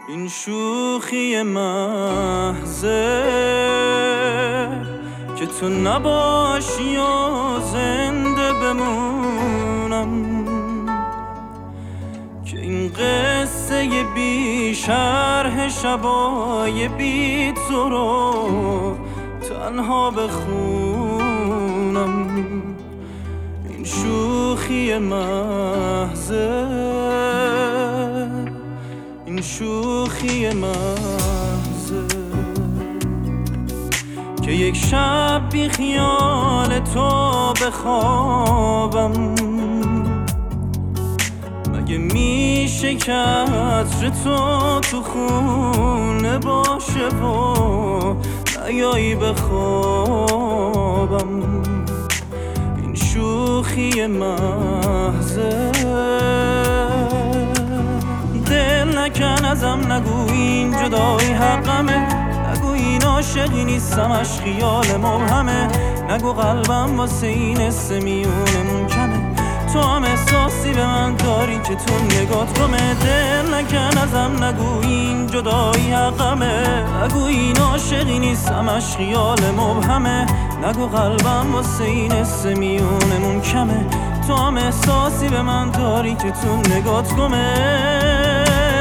این شوخی محضه که تو نباشی و زنده بمونم، که این قصه بی شرح شبای بی تو رو تنها بخونم. این شوخی محضه، این شوخی محضه که یک شب بی خیال تو بخوابم. مگه میشه که عطر تو خونه باشه و نیایی بخوابم؟ این شوخی محضه، دل نکن ازم، نگو این جدایی حقمه، نگو این عاشقی نیستمش خیال مبهمه، نگو قلبم واسه این حسه میونمون کمه، تو هم احساسی به من داری که تو نگات گمه. دل نکن ازم، نگو این جدایی حقمه، نگو این عاشقی نیستمش خیال مبهمه، نگو قلبم واسه این حسه میونمون کمه، تو هم احساسی به من داری که تو نگات گمه.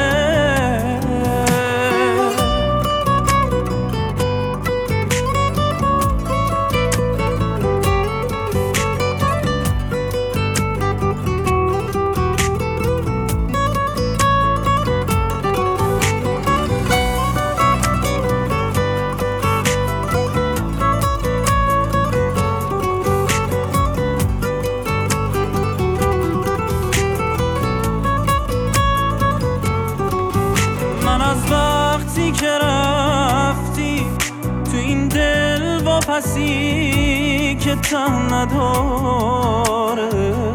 وقتی که رفتی تو این دل واپسی که ته نداره،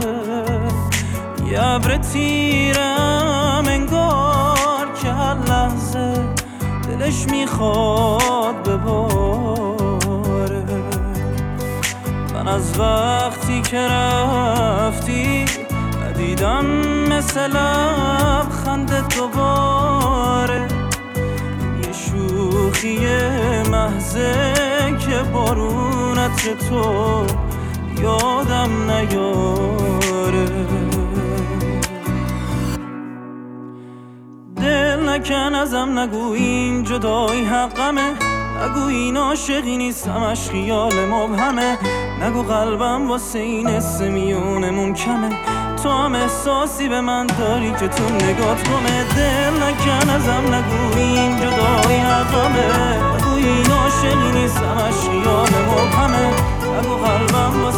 یه ابر تیرم انگار که هر لحظه دلش میخواد بباره. من از وقتی که رفتی ندیدم مثل لبخند دوباره، یه شوخی محضه که بارونت تو یادم نیاره. دل نکن ازم، نگو این جدایی حقمه، نگو این عاشقی نیستمش خیال مبهمه، نگو قلبم واسه این حسه میونمون کمه، تو هم احساسی به من داری که تو نگات گمه. دل نکن ازم، نگو این جدایی حقمه، نگو این عاشقی نیستمش خیال مبهمه، نگو قلبم